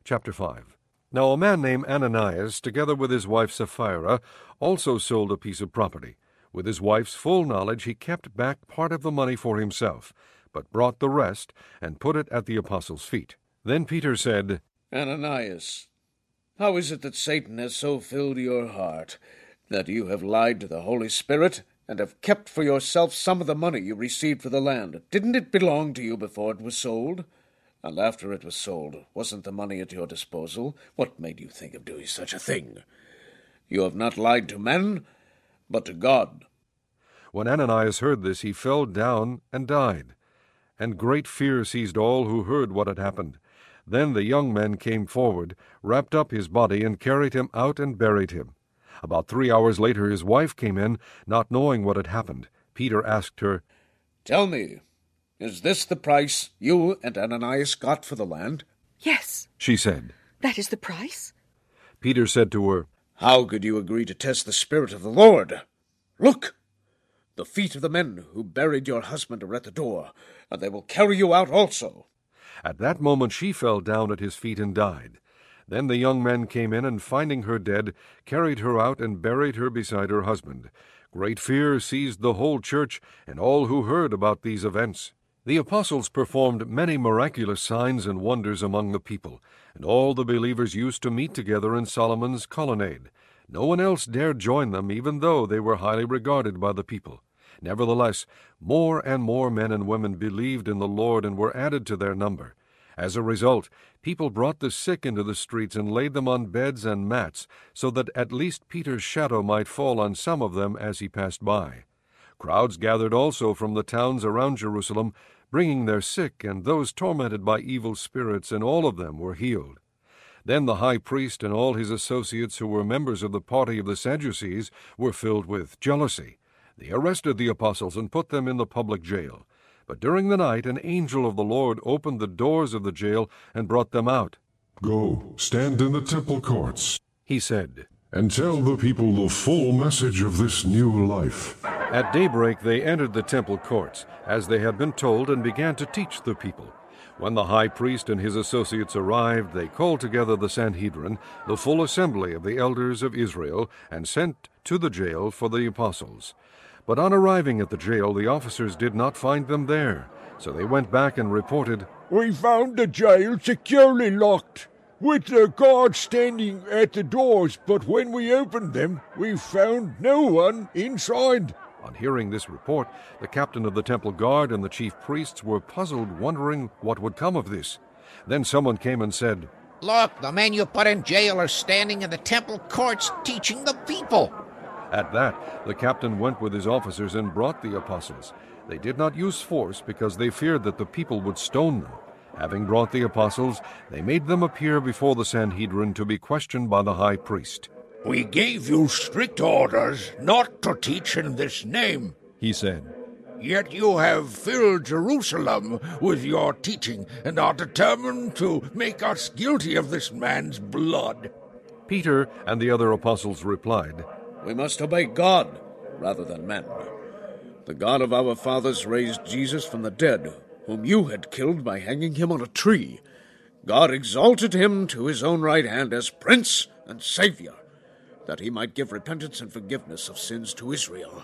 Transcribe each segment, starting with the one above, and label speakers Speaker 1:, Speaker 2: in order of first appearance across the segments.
Speaker 1: Chapter 5. Now a man named Ananias, together with his wife Sapphira, also sold a piece of property. With his wife's full knowledge he kept back part of the money for himself, but brought the rest and put it at the apostles' feet. Then Peter said,
Speaker 2: Ananias, how is it that Satan has so filled your heart that you have lied to the Holy Spirit and have kept for yourself some of the money you received for the land? Didn't it belong to you before it was sold? And after it was sold, wasn't the money at your disposal? What made you think of doing such a thing? You have not lied to men, but to God.
Speaker 1: When Ananias heard this, he fell down and died. And great fear seized all who heard what had happened. Then the young men came forward, wrapped up his body, and carried him out and buried him. About 3 hours later his wife came in, not knowing what had happened. Peter asked her,
Speaker 2: Tell me, is this the price you and Ananias got for the land?
Speaker 3: Yes,
Speaker 1: she said.
Speaker 3: That is the price.
Speaker 1: Peter said to her,
Speaker 2: How could you agree to test the Spirit of the Lord? Look, the feet of the men who buried your husband are at the door, and they will carry you out also.
Speaker 1: At that moment she fell down at his feet and died. Then the young men came in, and finding her dead, carried her out and buried her beside her husband. Great fear seized the whole church and all who heard about these events. The apostles performed many miraculous signs and wonders among the people, and all the believers used to meet together in Solomon's colonnade. No one else dared join them, even though they were highly regarded by the people. Nevertheless, more and more men and women believed in the Lord and were added to their number. As a result, people brought the sick into the streets and laid them on beds and mats, so that at least Peter's shadow might fall on some of them as he passed by. Crowds gathered also from the towns around Jerusalem, bringing their sick and those tormented by evil spirits, and all of them were healed. Then the high priest and all his associates, who were members of the party of the Sadducees, were filled with jealousy. They arrested the apostles and put them in the public jail. But during the night an angel of the Lord opened the doors of the jail and brought them out.
Speaker 4: Go, stand in the temple courts,
Speaker 1: he said,
Speaker 4: and tell the people the full message of this new life.
Speaker 1: At daybreak they entered the temple courts, as they had been told, and began to teach the people. When the high priest and his associates arrived, they called together the Sanhedrin, the full assembly of the elders of Israel, and sent to the jail for the apostles. But on arriving at the jail, the officers did not find them there. So they went back and reported,
Speaker 5: We found the jail securely locked, with the guards standing at the doors, but when we opened them, we found no one inside.
Speaker 1: On hearing this report, the captain of the temple guard and the chief priests were puzzled, wondering what would come of this. Then someone came and said,
Speaker 6: Look, the men you put in jail are standing in the temple courts teaching the people.
Speaker 1: At that, the captain went with his officers and brought the apostles. They did not use force because they feared that the people would stone them. Having brought the apostles, they made them appear before the Sanhedrin to be questioned by the high priest.
Speaker 5: We gave you strict orders not to teach in this name,
Speaker 1: he said.
Speaker 5: Yet you have filled Jerusalem with your teaching and are determined to make us guilty of this man's blood.
Speaker 1: Peter and the other apostles replied,
Speaker 2: We must obey God rather than men. The God of our fathers raised Jesus from the dead, whom you had killed by hanging him on a tree. God exalted him to his own right hand as Prince and Savior, that he might give repentance and forgiveness of sins to Israel.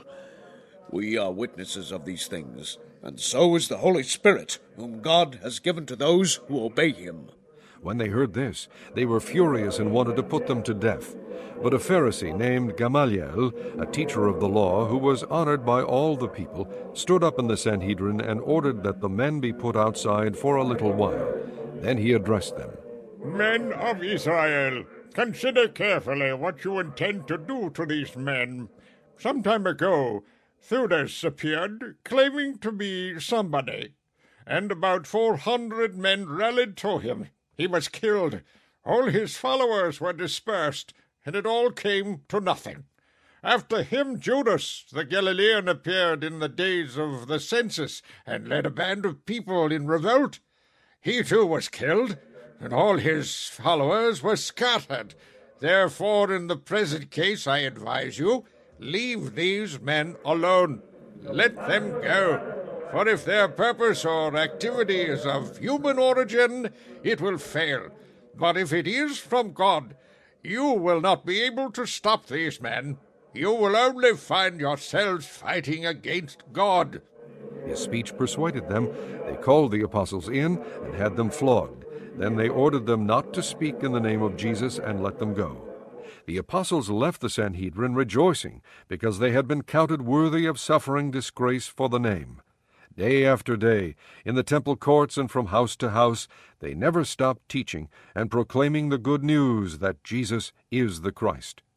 Speaker 2: We are witnesses of these things, and so is the Holy Spirit, whom God has given to those who obey him.
Speaker 1: When they heard this, they were furious and wanted to put them to death. But a Pharisee named Gamaliel, a teacher of the law, who was honored by all the people, stood up in the Sanhedrin and ordered that the men be put outside for a little while. Then he addressed them.
Speaker 5: Men of Israel, consider carefully what you intend to do to these men. Some time ago, Theudas appeared, claiming to be somebody, and about 400 men rallied to him. He was killed. All his followers were dispersed, and it all came to nothing. After him, Judas the Galilean appeared in the days of the census and led a band of people in revolt. He too was killed, and all his followers were scattered. Therefore, in the present case, I advise you, leave these men alone. Let them go. For if their purpose or activity is of human origin, it will fail. But if it is from God, you will not be able to stop these men. You will only find yourselves fighting against God."
Speaker 1: His speech persuaded them. They called the apostles in and had them flogged. Then they ordered them not to speak in the name of Jesus and let them go. The apostles left the Sanhedrin rejoicing, because they had been counted worthy of suffering disgrace for the name. Day after day, in the temple courts and from house to house, they never stopped teaching and proclaiming the good news that Jesus is the Christ.